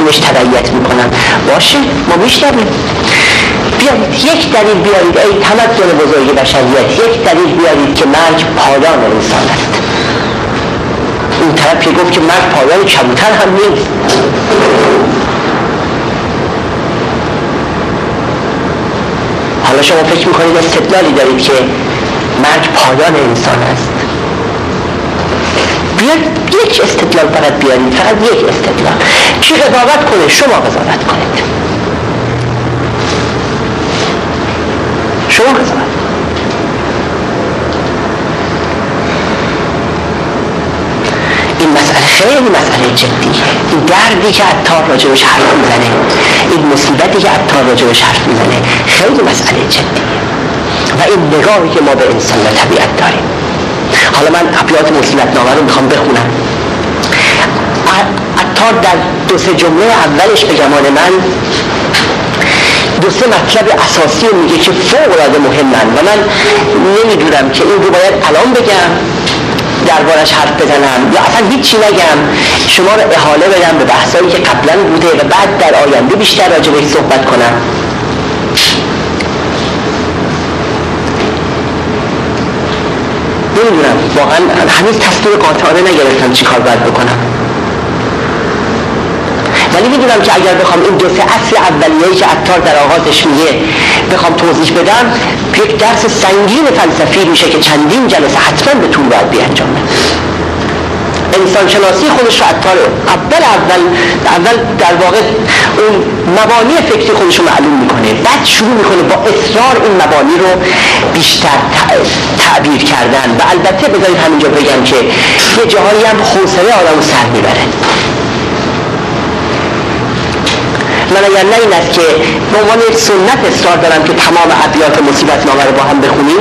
تصمیمش تبعیت میکنن. باشه ما میشنویم. بیایید یک دلیل بیارید ای تمدن بزرگ بشریت، یک دلیل بیارید که مرگ پایان انسان است. این طرف که گفت که مرگ پایان کبوتر هم نیست. حالا شما فکر میکنید استدلالی دارید که مرگ پایان انسان است. بیاید یک استدلال فقط بیارید، فقط یک استدلال. کی قضاوت کنه؟ شما قضاوت کنید. شما قضاوت. این مسئله خیلی مسئله جدیه. این دردی که عطار راجبش حرف میزنه، این مصیبتی که عطار راجبش حرف میزنه خیلی مسئله جدیه و این نگاهی که ما به انسان و طبیعت داریم. حالا من ابیات مصیبت‌نامه رو میخوام بخونم. عطار در دو سه جمله اولش به گمان من دو سه مطلب اساسی رو میگه که فوق‌العاده مهمن و من نمیدونم که این رو باید الان بگم دربارش حرف بزنم یا اصلا هیچی نگم، شما رو احاله بدم به بحثایی که قبلا بوده و بعد در آینده بیشتر راجع بهش صحبت کنم. نمیدونم واقعا هنوز تصمیم قاطعانه نگرفتم چی کار باید بکنم، ولی میدونم که اگر بخوام این دو سه اصل اولیه‌ای که عطار در آغازش میگه بخوام توضیح بدم، یک درس سنگین فلسفی میشه که چندین جلسه حتما به طول باید بیانجامه. انسان شناسی خودش رو عطار اول در واقع اون مبانی فکری خودش رو معلوم میکنه، بعد شروع میکنه با اصرار این مبانی رو بیشتر تعبیر کردن و البته بذارید همینجا بگم که یه جاهایی هم حوصله آدمو سر میبره. من اگر نه این است که به عنوان یک سنت اصرار دارم که تمام ابیات مصیبت‌نامه رو با هم بخونیم،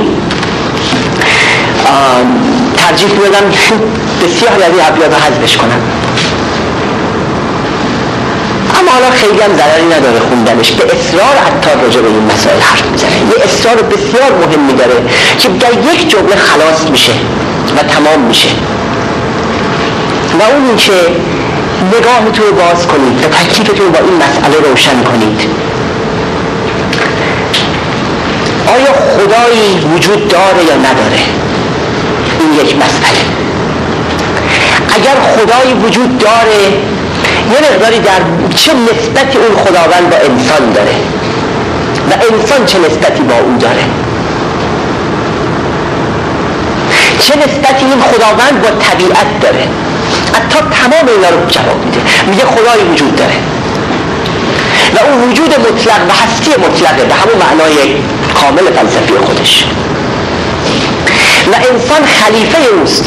ترجیح میدم بسیار از این ابیات رو حذفش کنم. اما حالا خیلی هم ضرری نداره خوندنش. به اصرار عطار راجع به این مسائل حرف میزنه، یه اصرار بسیار مهمی داره که در یک جمله خلاص میشه و تمام میشه و اون این که نگاهتون رو باز کنید و تکلیفتون با این مسئله روشن کنید. آیا خدایی وجود داره یا نداره؟ این یک مسئله. اگر خدایی وجود داره، یه مقداری در چه نسبتی اون خداوند با انسان داره و انسان چه نسبتی با اون داره، چه نسبتی این خداوند با طبیعت داره. حتی تمام اینا رو جواب میده. میگه خدایی وجود داره و اون وجود مطلق و هستی مطلقه به همون معنای کامل فلسفی خودش و انسان خلیفه اوست.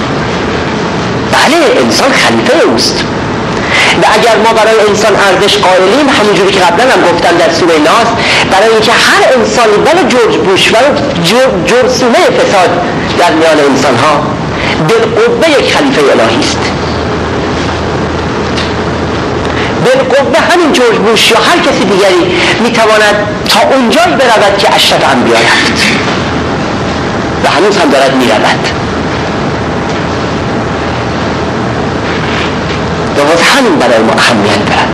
بله انسان خلیفه اوست و اگر ما برای انسان ارزش قائلیم، همونجوری که قبلا هم گفتم در سوره ناس، برای اینکه هر انسانی ولو جورج بوش ولو جرثومه فساد در میان انسان ها بالقوه یک خلیفه الهی است. بالقوه همین جورج بوش یا هر کسی دیگری میتواند تا اونجایی برود که اشرف انبیا رفت و هنوز هم دارد میرود و باز همین برای ما اهمیت دارد.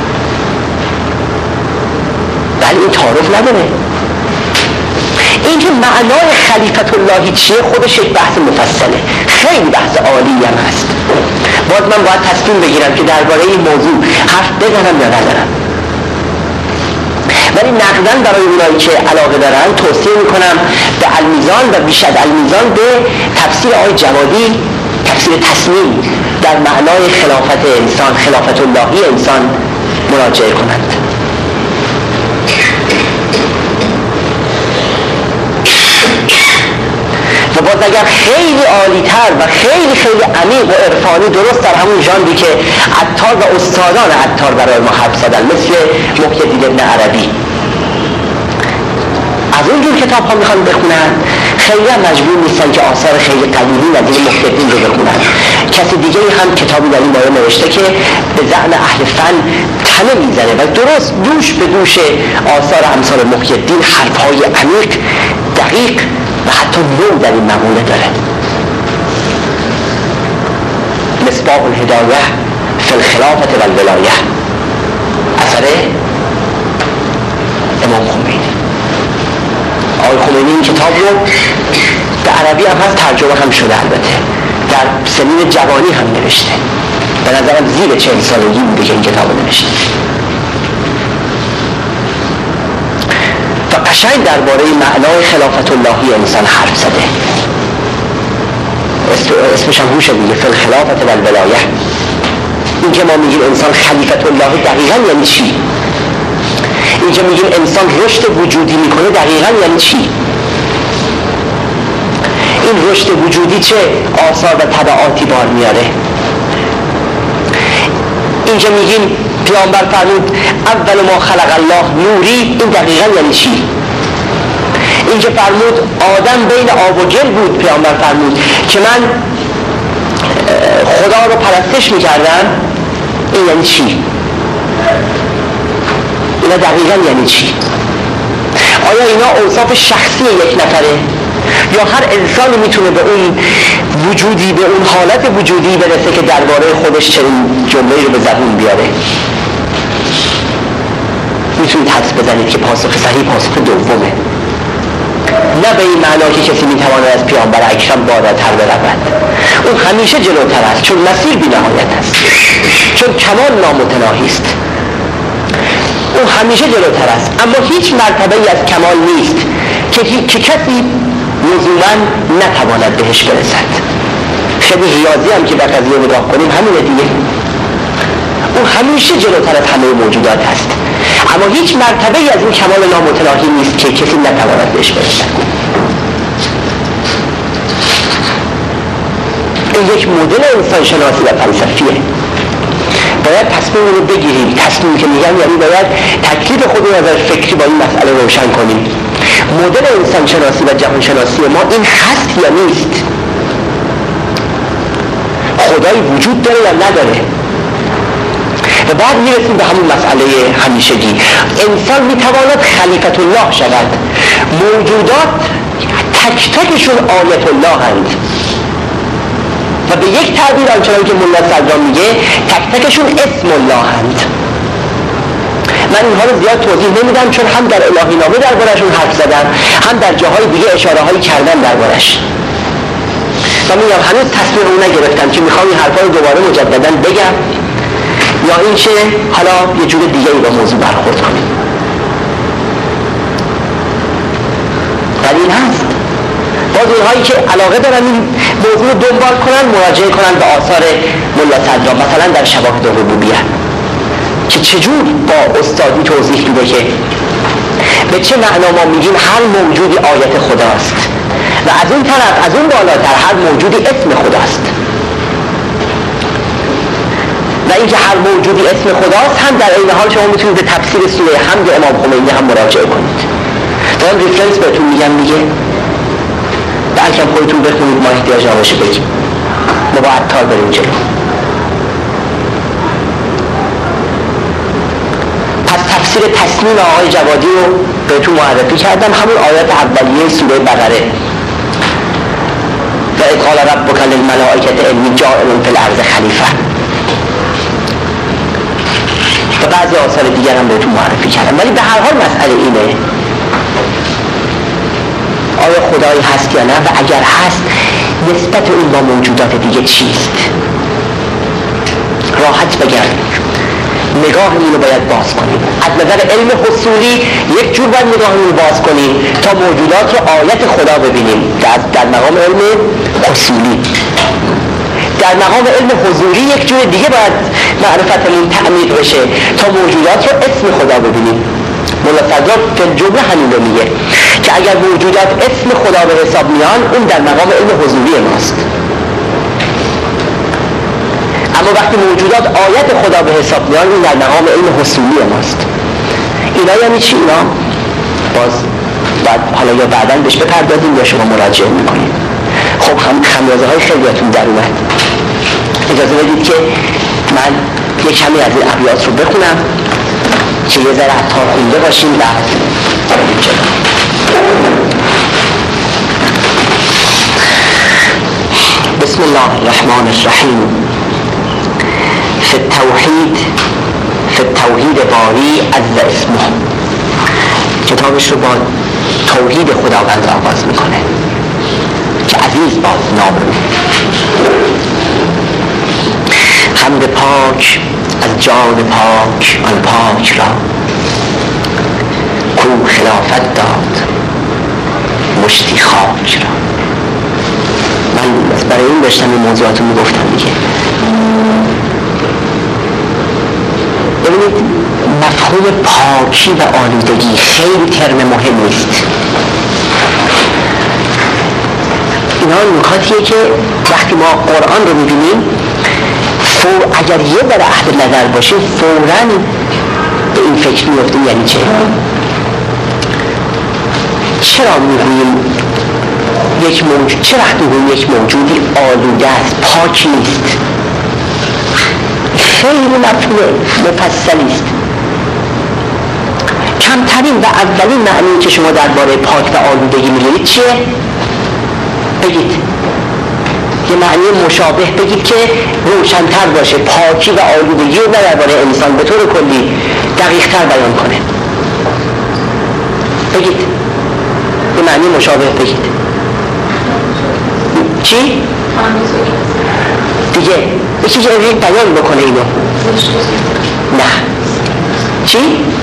ولی این تعارف نداره. این که معنای خلیفت اللهی چیه خودش یک بحث مفصله، خیلی بحث عالی هم هست. باز من باید تصمیم بگیرم که درباره این موضوع حرف بزنم یا ندارم، ولی نقدن برای اونایی که علاقه دارن توصیه میکنم به المیزان و بیش از المیزان به تفسیر آقای جوادی، تفسیر تصمیم در معنای خلافت انسان، خلافت اللهی انسان مراجعه کنند. و باز اگر خیلی عالی‌تر و خیلی عمیق و عرفانی، درست در همون ژانری که عطار و استادان عطار برای ما حرف زدن، مثل محی الدین ابن عربی، از اونجور کتاب ها میخوان بخونن، خیلی هم مجبور نیستن که آثار خیلی قدیمی و دیگه محی الدین رو بخونن. کسی دیگه هم کتابی در این باره نوشته که به زعم اهل فن تنه میزنه و درست دوش به دوش آثار امثال محی الدین حرفهای عمیق، دقیق و حتی نو در این مقوله داره. مصباح الهدایه فی الخلافة والولایه. اثر امام خمینی. آقای خمینی این کتاب رو به عربی هم هست، ترجمه هم شده، البته در سنین جوانی هم نوشته. به نظرم زیر 40 سالگی بوده که این کتاب رو نوشته و قشنگ درباره معنای خلافت اللهی انسان حرف زده. اسمش هم هوشه دیگه، فی الخلافت و الولایه. این که ما میگیم انسان خلیفت الله دقیقا یعنی چی؟ اینجا میگیم انسان رشد وجودی میکنه دقیقا یعنی چی؟ این رشد وجودی چه آثار و تبعاتی بار میاره؟ اینجا میگیم پیامبر فرمود اول ما خلق الله نوری، این دقیقا یعنی چی؟ اینجا فرمود آدم بین آب و گل بود، پیامبر فرمود که من خدا رو پرستش میکردم، این یعنی چی؟ اینا دقیقا یعنی چی؟ آیا اینا اوصاف شخصی یک نفره یا هر انسانی میتونه به اون وجودی، به اون حالت وجودی برسه که درباره خودش چنین جمله‌ای رو به زبون بیاره؟ میتونید حدس بزنید که پاسخ صحیح پاسخ دومه. نه به این معنا که کسی میتواند از پیامبر اکرم بالاتر برود، اون همیشه جلوتر است، چون مسیر بی نهایت است، چون کمال نامتناهی است، اون همیشه جلوتر است. اما هیچ مرتبه‌ای از کمال نیست که کسی لزوماً نتواند بهش برسد. خیلی ریاضی هم که در قضیه نگاه کنیم همینه دیگه، اون همیشه جلوتر از همه موجودات است، اما هیچ مرتبه‌ای از این کمال نامتناهی نیست که کسی نتواند بهش برسد. این یک مدل انسان شناسی و فلسفیه. باید تصمیم رو بگیریم. تصمیم که میگم یعنی باید تکلیف خودمون از فکری با این مسئله روشن کنیم. مدل انسان شناسی و جهان شناسی ما این هست یا نیست؟ خدایی وجود داره یا نداره؟ و بعد میرسیم به همون مسئله همیشگی. انسان میتواند خلیفت الله شود. موجودات تک تکشون آیت الله هند و به یک تعبیر آنچنان که مولا صدرا میگه تک تکشون اسم الله هند. من اینها رو زیاد توضیح نمیدم چون هم در الهی نامه درباره‌شون حرف زدم، هم در جاهای دیگه اشاره هایی کردم درباره‌اش. و میگم هنوز تصمیم رو نگرفتم که میخوام این حرفا رو دوباره مجددا بگم یا اینکه حالا یه جور دیگه ای با موضوع برخورد کنیم. ولی این هست باز اونهایی که علاقه دارن این موضوع رو دنبال کنن مراجعه کنن به آثار مولا صدرا، مثلا در شواهد الربوبیه که چجور با استادی توضیح میده که به چه معنا ما میگیم هر موجودی آیت خداست و از اون طرف از اون بالاتر هر موجودی اسم خداست. و اینکه هر موجودی اسم خداست هم در این حال شما میتونید به تفسیر سوره حمد امام خمینی هم مراجعه کنید. دارم ریفرنس بهتون میگم دیگه، بلکه خودتون بخونید، ما احتیاج نباشه بگیم، ما با عطار بریم جلو. پس تفسیر تصمیم آقای جوادی رو بهتون معرفی کردم، همون آیات اولیه سوره بقره و اذ قال ربک للملائکة انی جاعل فی الارض خلیفه و بعضی آثار دیگر هم بهتون معرفی کردم. ولی به هر حال مسئله اینه آیا خدایی هست یا نه، و اگر هست نسبت اون با موجودات دیگه چیست؟ راحت بگم نگاهمون رو باید باز کنیم. از نظر علم حصولی یک جور باید نگاهمون رو باز کنیم تا موجودات رو آیت خدا ببینیم در مقام علم حصولی. در مقام علم حضوری یک جور دیگه باید معرفتمون تعمیق بشه تا موجودات رو اسم خدا ببینیم. مولا صدرا که جمله همین رو میگه که اگر موجودات اسم خدا به حساب میان اون در مقام علم حضوری ماست، اما وقتی موجودات آیت خدا به حساب میان اون در مقام علم حصولی ماست. اینا یعنی چی؟ اینا باز بعد حالا یا بعداً بهش بپردازیم یا شما مراجعه میکنید. خب خمیازه های خیلیاتون در اومد. اجازه بدید که من یک کمی از این ابیات رو بخونم که یه ذره عطار خونده باشیم بعد بریم جلو. بسم الله الرحمن الرحیم. فی التوحید فی التوحید باری عز اسمه. کتابش رو با توحید خداوند آغاز میکنه که عزیز باد نام او. حمد پاک از جان پاک آن پاک را، کو خلافت داد مشتی خاک را. من برای این داشتم این موضوعات رو میگفتم دیگه. ببینید مفهوم پاکی و آلودگی خیلی ترم مهم نیست. اینا نکاتیه که وقتی ما قرآن رو میبینیم اگر یه در اهل نظر باشیم فوراً به این فکر میفتیم یعنی چه؟ چرا میگوییم یک موجود، چه وقت میگوییم یک موجودی آلوده است، پاک نیست؟ خیلی مفهوم مفصلی است. کمترین و اولین معنی که شما درباره پاک و آلودگی می‌دونید چیه؟ بگید یه معنی مشابه بگید که روشن‌تر باشه، پاکی و آلودگی رو درباره انسان به طور کلی دقیق‌تر بیان کنه. بگید یه معنی مشابه بگید. چی؟ دیگه یه چیزی رو بیان بکنه اینو. نه. چی؟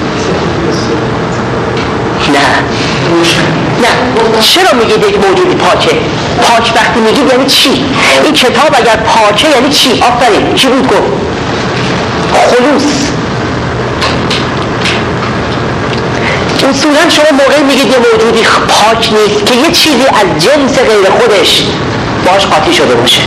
نه چرا میگید یک موجودی پاکه؟ پاک وقتی میگید یعنی چی؟ این کتاب اگر پاکه یعنی چی؟ آفرین چی بود گفت؟ خلوص. اصولا شما موقعی میگید یه موجودی پاک نیست که یه چیزی از جنس غیر خودش باش قاطی شده باشه.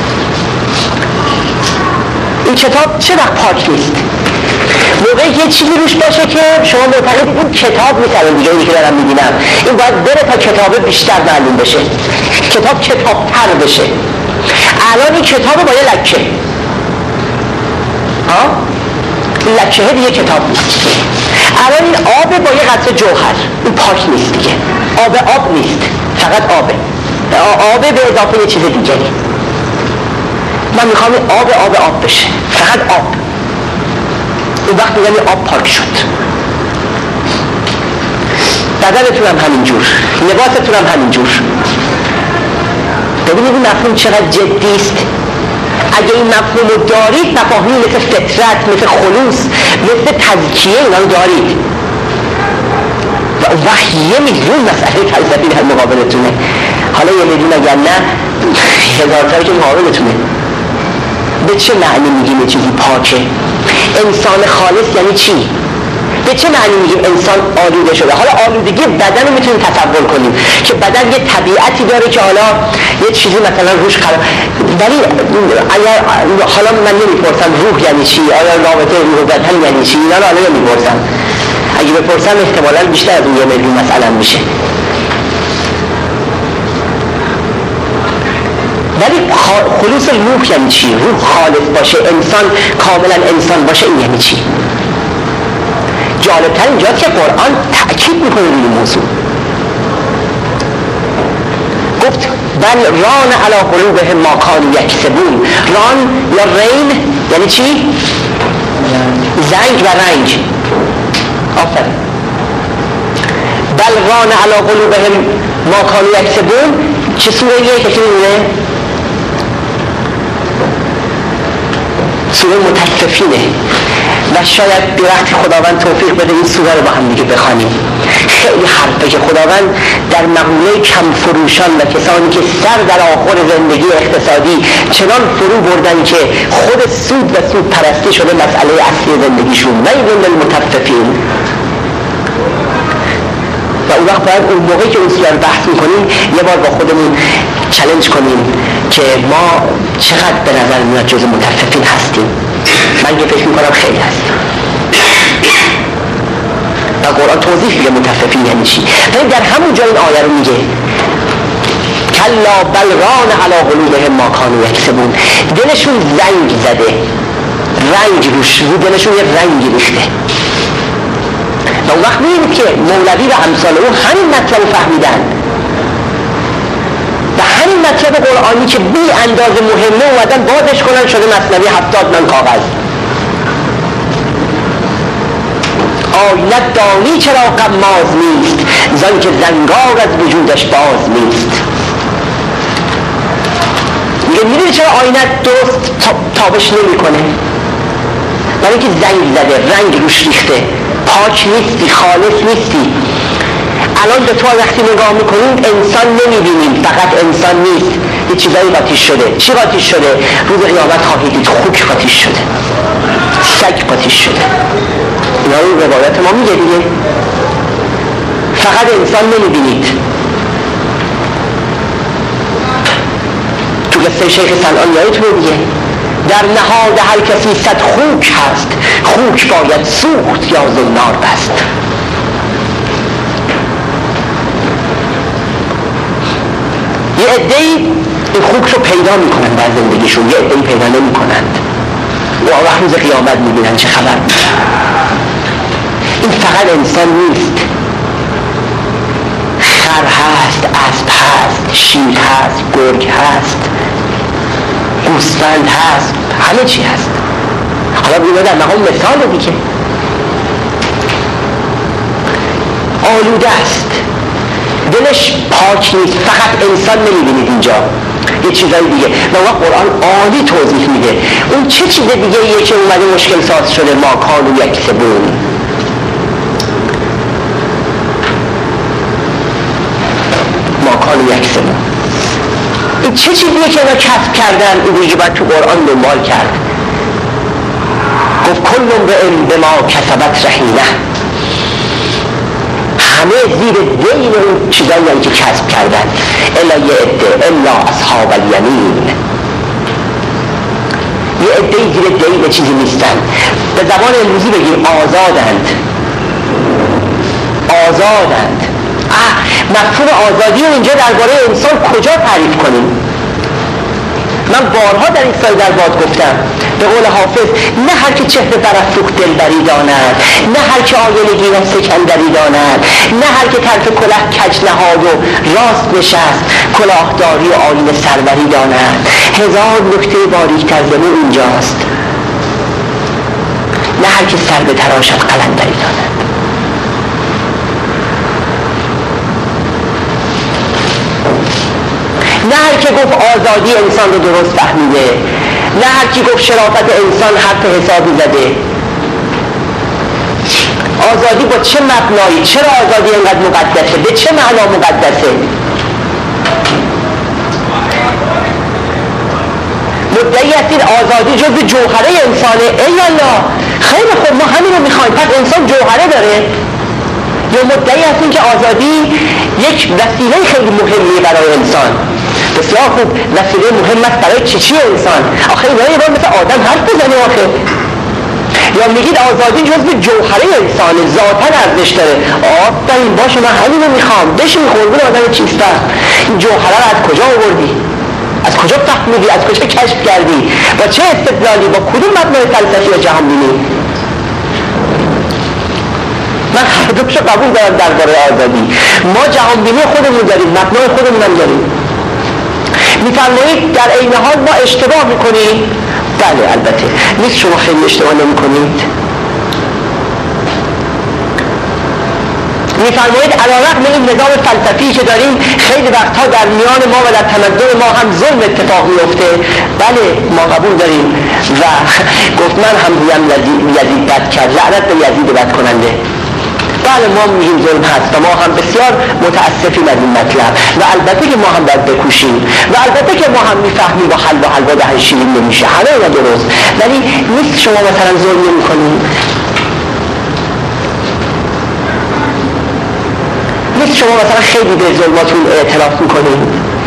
این کتاب چه وقت پاک نیست؟ موقعی یه چیزی روش باشه که شما معتقدید این کتاب میتونه دیگه اینی که دارم میبینم این باید بره تا کتاب بیشتر معلوم بشه، کتاب کتاب‌تر بشه. الان این کتاب با یه لکه این لکه دیگه کتاب نیست. الان این آب با یه قطره جوهر، این پاک نیست دیگه. آب نیست، فقط آب به اضافه یه چیز دیگری. من میخوام این آب بشه، فقط آب. اون وقت میگم آب پاک شد. بدنتون هم همینجور، لباستون هم همینجور. ببینید این مفهوم چقدر جدی است. اگه این مفهوم رو دارید، مفاهیم مثل فطرت، مثل خلوص، مثل تزکیه اینا رو دارید و اون وقت 1,000,000 مسئله فلسفی در مقابلتونه. حالا 1,000,000 اگر نه 1000 تا که مقابلتونه. به چه معنی میگیم یه چیزی پاکه؟ انسان خالص یعنی چی؟ به چه معنی میگیم انسان آلوده شده؟ حالا آلودگی بدن رو میتونیم تصور کنیم که بدن یه طبیعتی داره که حالا یه چیزی مثلا روش خراب، ولی اگر حالا من نمیپرسم روح یعنی چی، آیا رابطه روح و بدن یعنی چی، اینا رو حالا نمیپرسم. اگه بپرسم احتمالاً بیشتر از اون 1,000,000 مثلا میشه. ولی خلوص روح یعنی چی؟ روح خالص باشه، انسان کاملا انسان باشه، این یعنی چی؟ جالبتر اینجاست که قرآن تأکید میکنه روی این موضوع. گفت بل ران علی قلوبهم ما کانوا یکسبون. ران یا رین یعنی چی؟ زنگ و رنگ. آفرین. بل ران علی قلوبهم ما کانوا یکسبون چه سوره‌ایه که می‌دونه؟ سوره مطففینه و شاید به وقتی خداوند توفیق بده این سوره رو با هم دیگه بخوانیم. خیلی حرفه که خداوند در مقوله کم فروشان و کسانی که سر در آخر زندگی اقتصادی چنان فرو بردن که خود سود و سود پرستی شده مسئله اصلی زندگیشون، ویل للمطففین. و اون وقت باید اون موقعی که اون سوره رو بحث میکنیم یه بار با خودمون چالش کنیم که ما چقدر به نظر میاد جز مطففین هستیم. من که فکر میکنم خیلی هستیم. و قرآن توضیح میده مطففین یعنی چی. ولی در همون جای این آیه رو میگه کلا بل ران علی قلوبهم ما کانوا یکسبون. دلشون زنگ زده، رنگ رو دلشون یه رنگی ریخته. و اون وقت میبینید که مولوی و امثال اون همین مطلب فهمیدن و همین مطلب قرآنی که بی اندازه مهمه اومدن بازش کنن شده مثنوی 70 من کاغذ. آینت دانی چرا غماز نیست، زان که زنگار از وجودش باز نیست. میگه میدونی چرا آینت درست تابش نمیکنه؟ برای اینکه زنگ زده، رنگ روش ریخته، پاک نیستی، خالص نیستی. الان به تو وقتی نگاه میکنیم انسان نمیبینیم، فقط انسان نیست، یه چیزایی قاطیش شده. چی قاطیش شده؟ روز قیامت خواهید دید خوک قاطیش شده، سگ قاطیش شده. اینا رو روایت ما میگه دیگه. فقط انسان نمیبینید. تو قصه شیخ صنعانی یادتونه دیگه، در نهاد هر کسی صد خوک هست، خوک باید سوخت یا زنار بست. یه عده‌ای این خوک رو پیدا میکنن در زندگیشون، یه عده‌ای پیدا نمیکنند و وقت روز قیامت میبینن چه خبر. این فقط انسان نیست، خر هست، اسب هست، شیر هست، گرگ هست، گوسفند هست، همه چی هست. حالا بینا در مقام مثال دیگه. آلوده است، دلش پاک نیست، فقط انسان نمیبینید اینجا، یه چیزای دیگه. و وقت قرآن عالی توضیح میده اون چه چیز دیگه ایه که اومده مشکل ساز شده. ما کانو یکسبون، ما کانو یکسبون، این چه چیزیه که اونا کسب کردن؟ این دیگه باید تو قرآن دنبال کرد. گفت کل امرئ بما کسبت رهینه، همه زیر دین اون چیزایی هم که کسب کردن. الا یه عده، الا اصحاب الیمین، یه عده زیر دین چیزی نیستن. به زبان امروزی بگیم آزادند. آزادند. مفهوم آزادی رو اینجا درباره انسان کجا تعریف کنیم؟ من بارها در این سال در باد گفتم به قول حافظ، نه هر که چهره برافروخت دلبری داند، نه هر که آینه گیرد سکندری داند، نه هر که طرف کلاه کج نهاد و راست نشست، کلاهداری و آینه سروری داند. هزار نکته باریک‌تر ز او اینجاست. نه هر که سر به تراشد قلندری داند. نه هر که گفت آزادی انسان رو درست فهمیده، نه هر کی گفت شرافت انسان حرف حسابی زده. آزادی با چه مبنایی؟ چرا آزادی اینقدر مقدسه؟ به چه معنا مقدسه؟ مدعی هستید آزادی جزو جوهره انسانه. ای الله، خیلی خوب، ما همین رو میخوایم. پس انسان جوهره داره؟ یا مدعی هستیم که آزادی یک وسیله خیلی مهمی برای انسان؟ بسیار خوب، وسیله مهم است برای چی انسان؟ آخه اینا یه بار مثل آدم حرف بزنه آخه. یا میگید آزادی جزو جوهره انسانه، ذاتاً ارزش داره. آفرین، باشه، من همین رو میخوام. بشین قربون آدم چیست؟ این جوهره رو از کجا آوردی؟ از کجا فهمیدی؟ از کجا کشف کردی؟ با چه استدلالی؟ با کدوم مبنای فلسفی و جهانبینی؟ من هر دوشو قبول دارم درباره آزادی. ما جهانبینی خودمون داریم، مبنای خودمون هم داریم. میفرمایید در عین حال ما اشتباه میکنیم؟ بله البته، نیست شما خیلی اشتباه نمیکنید. میفرمایید علیرغم این نظام فلسفی که داریم خیلی وقتها در میان ما و در تمدن ما هم ظلم اتفاق میفته. بله ما قبول داریم و گفت من هم بویم یزید بد کرد، لعنت به یزید بد کننده. بله ما میگیم ظلم هست و ما هم بسیار متاسفیم از این مطلب و البته که ما هم باید بکوشیم و البته که ما هم میفهمیم با حلوا دهن شیرین نمیشه، همه اینا درست، ولی نیست شما مثلا ظلم نمی‌کنید؟ نیست شما مثلا خیلی به ظلماتون اعتراف می‌کنید؟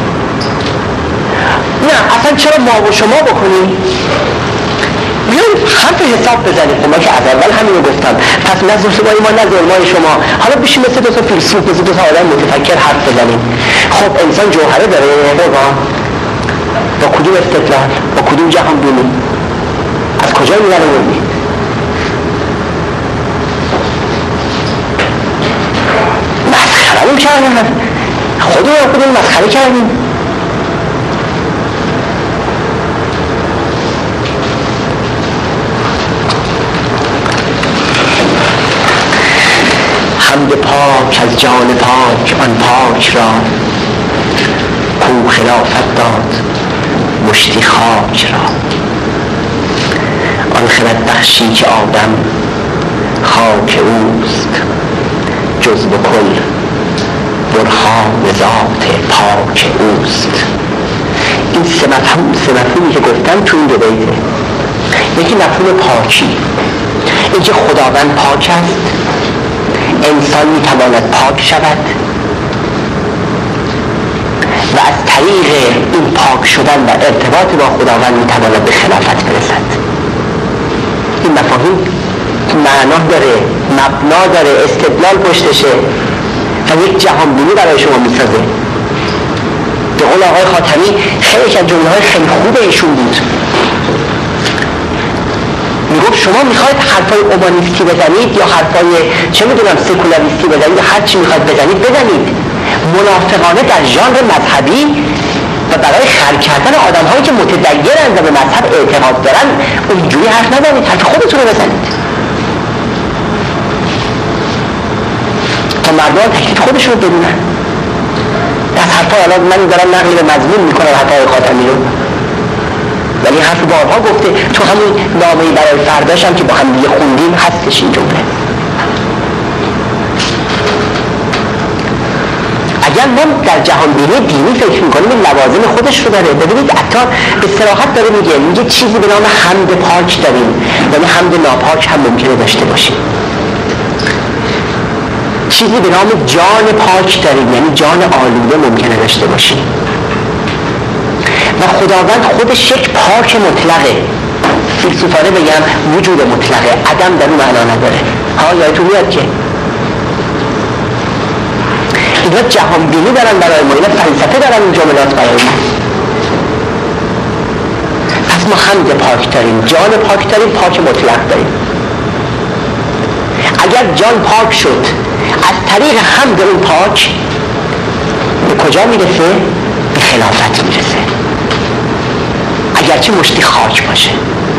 نه اصلا چرا ما و شما بکنیم؟ بیایید حرف حساب بزنید. ما که از اول همین رو گفتم، پس نه ظلمای ما نه ظلمای شما. حالا بشیم مثل دو تا فیلسوف، مثل دو تا آدم متفکر حرف بزنیم. خب انسان جوهره داره با کدوم استدلال؟ با کدوم جهان بینی؟ از کجا میاره بودی؟ مسخرمون کردن، خودمون مسخره کردیم. پاک از جان پاک آن پاک را، کو خلافت داد مشتی خاک را. آن خرد بخشی که آدم خاک اوست، جز به کل برهان ذات پاک اوست. این سه مفهومی که گفتم تو این دو بیته. یکی مفهوم پاکی، اینکه خداوند پاک است، انسان میتواند پاک شود و از طریق این پاک شدن و ارتباط با خداوند میتواند به خلافت برسد. این مفاهیم معنا داره، مبنا داره، استدلال پشتشه و یک جهان بینی برای شما میسازه. به قول آقای خاتمی خیلی از جمله‌های خیلی خوب ایشون بود، میگفت شما میخواید حرفای اومانیستی بزنید یا حرفای چه میدونم سکولاریستی بزنید یا هر چی میخواید بزنید، منافقانه در ژانر مذهبی و برای خر کردن آدم‌هایی که متدینند و به مذهب اعتقاد دارن اونجوری حرف نزنید، حرف خودتون رو بزنید تا مردم تکلیف خودشون رو بدونن. از حرفای الان من دارم نقل به مضمون میکنم حرفای خاتمی رو، ولی حرف بارها گفته، تو همون نامه‌ای برای فرداش هم که با هم دیگه خوندیم هستش این جمله. اگر ما در جهان بینی دینی فکر میکنیم این لوازم خودش رو داره. ببینید عطار به صراحت داره میگه چیزی به نام حمد پاک داریم، یعنی حمد ناپاک هم ممکنه داشته باشیم. چیزی به نام جان پاک داریم، یعنی جان آلوده ممکنه داشته باشیم. و خداوند خودش یک پاک مطلقه، فیلسوفانه بگم وجود مطلقه، عدم در اون معنا نداره. یادتون میاد که اینا جهان بینی دارن برای ما، اینا فلسفه دارن این جملات برای ما. پس ما حمد پاک داریم، جان پاک داریم، پاک مطلق داریم. اگر جان پاک شد، از طریق حمد اون پاک به کجا میرسه؟ به خلافت میرسه، اگرچه مشتی خاک باشه.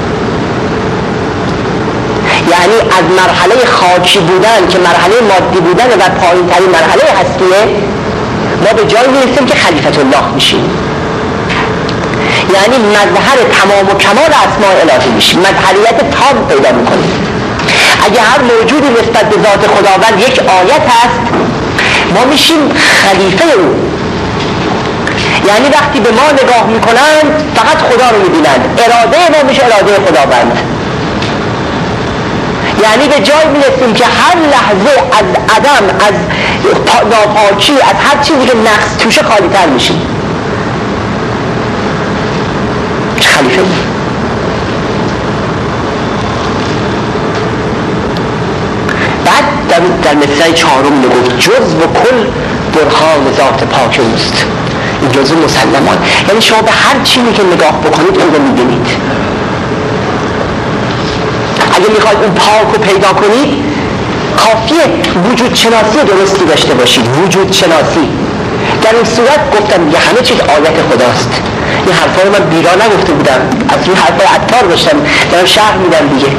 یعنی از مرحله خاکی بودن که مرحله مادی بودن و پایین ترین مرحله هستیه، ما به جایی میرسیم که خلیفت الله میشیم، یعنی مظهر تمام و کمال اسماء الهی میشیم، مظهریت تام پیدا میکنیم. اگه هر موجودی نسبت به ذات خداوند یک آیت هست، ما میشیم خلیفه او. یعنی وقتی به ما نگاه میکنند فقط خدا رو میبینند، اراده ما میشه اراده خداوند. یعنی به جای میرسیم که هر لحظه از عدم، از ناپاکی، از هر چیزی که نقص توشه خالی تر میشیم. خلیفه بعد در مثال چهارم میگفت جزء و کل برهان ذات پاک اوست. این جزء مسلمان، یعنی شما به هر چیزی که نگاه بکنید اون رو میبینید. اگه میخواید اون پاک رو پیدا کنید کافیه وجود شناسی درستی داشته باشید. وجود شناسی در این صورت گفتم دیگه همه چیز آیت خداست. این حرفا رو من بیرا نگفته بودم، از این حرفا عطار داشتم دارم شرح میدم دیگه.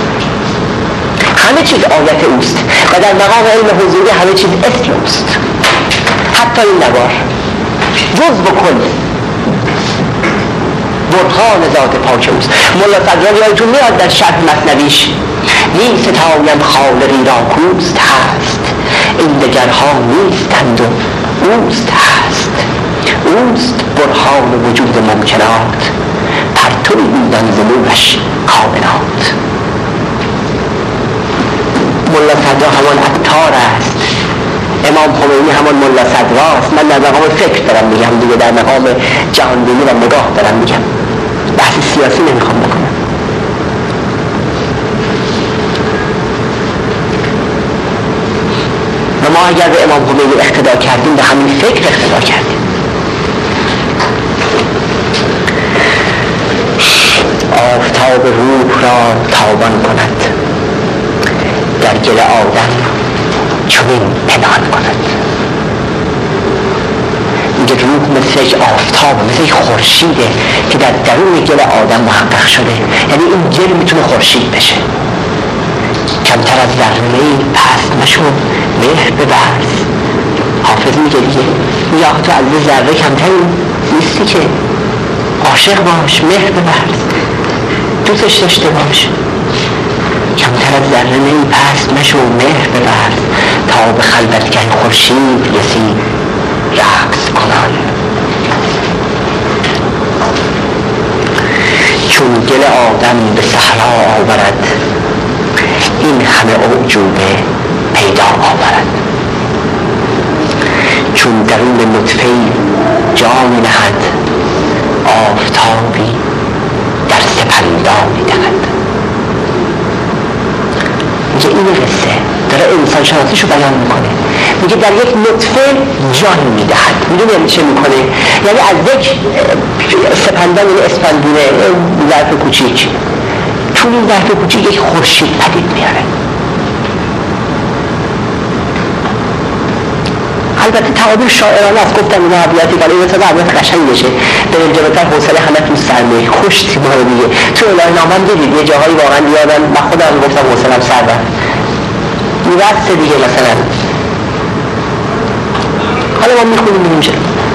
همه چیز آیت اوست و در مقام علم حضوری همه چیز اسم اوست، حتی این نوار جزء و کل برهان ذات پاک اوست. مولا صدرانی یادتون میاد در شرح مثنویش می ستایم خالقی را کوست هست، این دگرها نیستند و اوست هست. اوست برهان وجود ممکنات، پرتوی بودن ز نورش کائنات. مولا صدرا همان عطار است، امام خمینی همان مولا صدراست. من در مقام فکر دارم میگم دیگه، در مقام جهانبینی و نگاه دارم میگم، بحث سیاسی نمیخوام بکنم. و ما اگر به امام خمینی اقتدا کردیم به همین فکر اقتدا کردیم. آفتاب روح را تابان کند، در گل آدم چنین پنهان کند. اینجا روح مثل یک آفتاب، مثل یک خورشیده که در درون گل آدم محقق شده. یعنی این گل میتونه خورشید بشه. کمتر از ذره پست مشو مهر ببرز. حافظ میگه دیگه، یا تو از ذره کمتری نیستی که عاشق باش، مهر ببرز، دوستش داشته باش. کمتر از ذره پست مشو مهر ببرز، تا به خلوتگه خورشید رسی رقص کنان. چون گل آدم به صحرا آورد، این همه اعجوبه پیدا آورد. چون درون نطفه جان نهد، آفتابی در سپندانی دهد. میگه این قصه داره انسان شناسیشو بیان میکنه. میگه در یک نطفه جان میدهد. میدونی چه میکنه؟ یعنی از یک سپندان، یعنی اسپندونه ظرف کوچیک، چون این ظرف کوچیک یک خورشید پدید میاره. البته تعابیر شاعرانه است، گفتم اینا عبیاتی ولی این مثلا عبیات قشنگ بشه بریم جلوتر، حوصله همه تو سرمه خوشتی ما رو دیگه. تو الهی نامم دیدید یه جاهایی واقعا یادم، من خودم گفتم حوصلم سر رفت میبسته دیگه. مثلا حالا ما میخونیم اینجا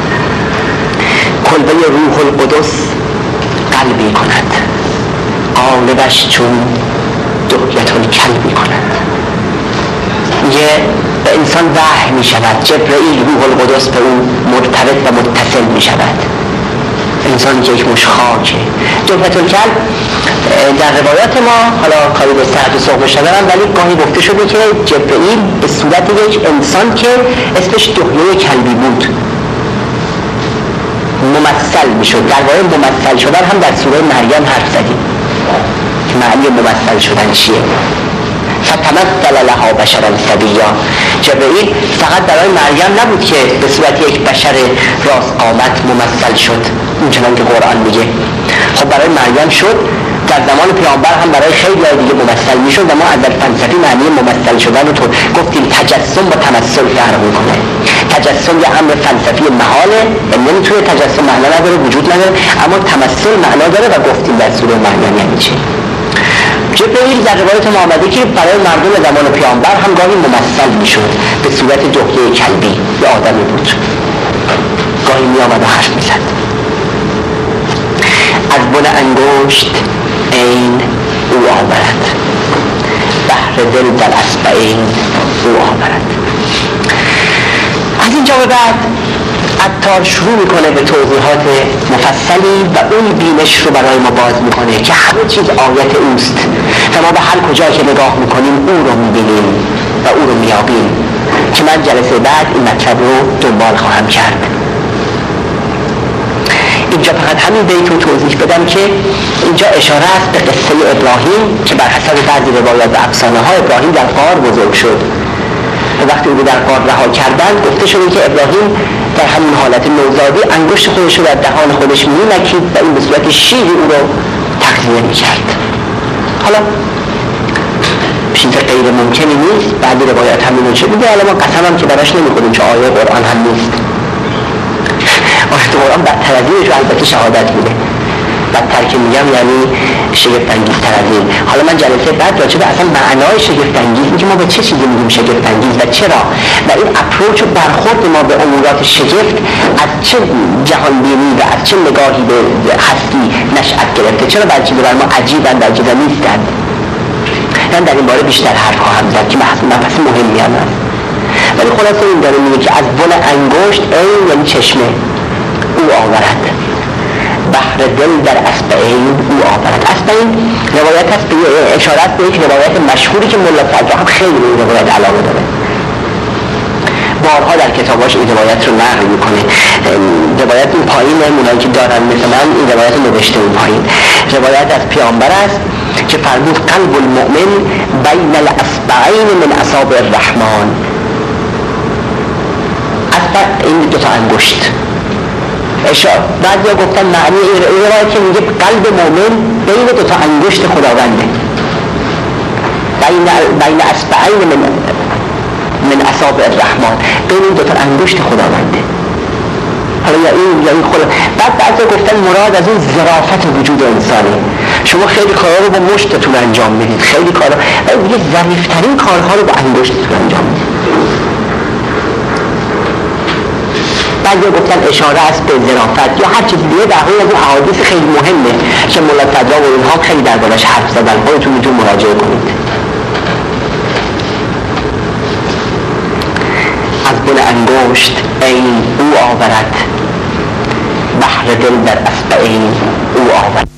کلبه روح القدس قلبی کند، قالبش چون دهیت الکلبی کند. یه به انسان وحی می شود، جبرئیل روح القدس به اون مرتبط و متصل می شود. انسان که یک مش خاکه. دهیت الکلب در روایات ما، حالا کاری به سرد و سوق شدن، ولی گاهی گفته شده که جبرئیل به صورت یک انسان که اسمش دهیه کلبی بود ممثل می شد. در واقع ممثل شدن هم در سوره مریم حرف زدیم که معنی ممثل شدن چیه. فتمثل لها بشرا سویا. جبرئیل فقط برای مریم نبود که به صورت یک بشر راست قامت ممثل شد اونچنان که قرآن میگه، خب برای مریم شد، در زمان پیامبر هم برای خیلی های دیگه ممثل میشد و ما از فلسفی معنی ممثل شدن رو گفتیم تجسم و تمثل فرق میکنه. تجسم یه امر فلسفی محاله، نمیتونه تجسم معنا نداره، وجود نداره، اما تمثل معنا داره و گفتیم در سوره مریم یعنی چی. جبرئیل در روایت ما آمده که برای مردم زمان پیامبر هم گاهی ممثل میشد به صورت دهیه کلبی، یه آدمی بود، گاهی می آمد و حرف میزد. از بن انگشت عین او آورد، بحر دل در اصبعین او آورد. از اینجا به بعد عطار شروع میکنه به توضیحات مفصلی و اون بینش رو برای ما باز میکنه که همه چیز آیت اوست و ما به هر کجا که نگاه میکنیم او رو میبینیم و او رو میابیم، که من جلسه بعد این مطلب رو دنبال خواهم کرد. اینجا فقط همین بیت رو توضیح بدم که اینجا اشاره است به قصه ابراهیم که بر حسب بعضی روایات و افسانه ها ابراهیم در غار بزرگ شد و وقتی او در غار رها کردند گفته شده که ابراهیم در همین حالت نوزادی انگشت خودش رو در دهان خودش می‌مکید و این به صورت شیر او رو تغذیه می‌کرد. حالا چیز غیر ممکنی نیست، بعضی روایات همین رو چه میگه، حالا ما قسم هم که براش نمی‌خوریم چه آیه قرآن هم نیست. آیه قرآن بدتر از اینش البته شهادت میده، بدتر که میگم یعنی شگفت‌انگیزتر از این. حالا من جلسه بعد راجع به اصلا معنای شگفت‌انگیز، اینکه ما به چه چیزی میگیم شگفت‌انگیز و چرا و این اپروچ و برخورد ما به امورات شگفت از چه جهانبینی و از چه نگاهی به هستی نشأت گرفته، چرا بعضی چیزا برای ما عجیبن و عجیبا نیستند. من در این باره بیشتر حرف خواهم زد که مبحث مهمی هم هست، ولی خلاصه این داره میگه که از بن انگشت عین یعنی چشمه او آورد، بحر دل در اصبعین او آورد. اصبعین روایت هست به اشارت به یک روایت مشهوری که ملا فضل هم خیلی به این روایت علاقه داره، بارها در کتاباش این روایت رو نقل میکنه. روایت این پایین اونایی که دارن مثل من این روایت رو نوشته این پایین. روایت از پیامبر است که فرمود قلب المؤمن بین الاصبعین من اصابع الرحمن. اصبع این دو تا انگشت. بعضیا گفتن معنی این روایت که میگه قلب مؤمن بین دو تا انگشت خداونده، بین اصبعین من اصابع الرحمن، بین دو تا انگشت خداونده. حالا یا این خدا. بعد بعضیا گفتن مراد از اون ظرافت وجود انسانی، شما خیلی کارها رو با مشتتون انجام میدید، خیلی کارها، ولی ظریف‌ترین کارها رو با انگشتتون انجام میدید. بعضی گفتن اشاره است به ظرافت یا هر چیز دیگه، در حال از اون احادیث خیلی مهمه که مولا فضا و اینها خیلی دربارش حرف زدن، خودتون میتونید مراجعه کنید. از گل انگشت عین او آورد، بحر دل در اصبعین او آورد.